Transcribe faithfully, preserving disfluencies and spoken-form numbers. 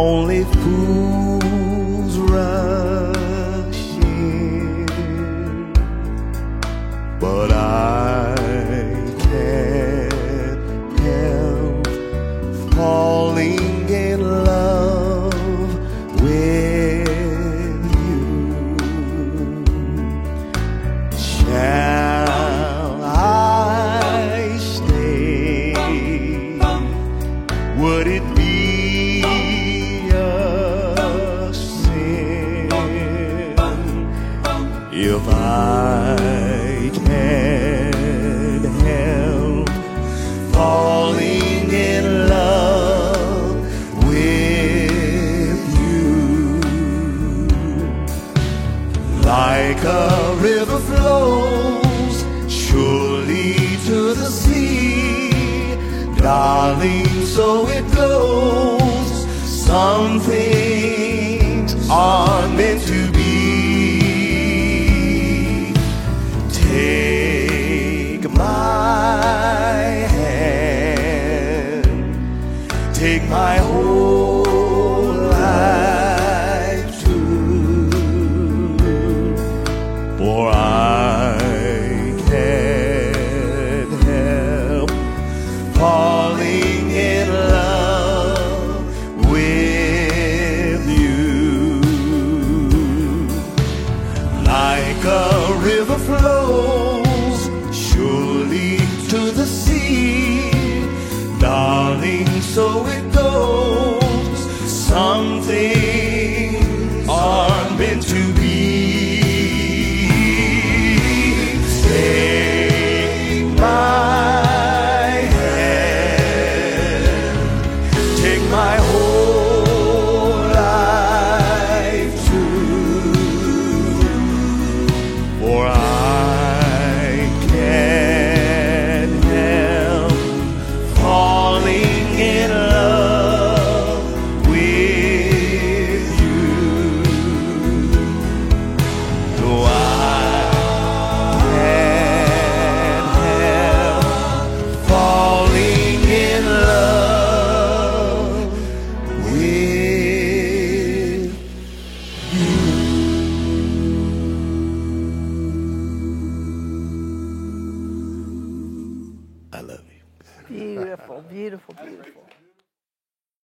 Only fools rush in, but I can't help falling in love with you. Shall I stay? Would it be if I can't help falling in love with you? Like a river flows surely to the sea, darling, so it goes. Some things are meant to be. Take my hand, take my whole life too, for I can't help falling in love with you. Like a river flows surely to the sea, darling, so it goes. Something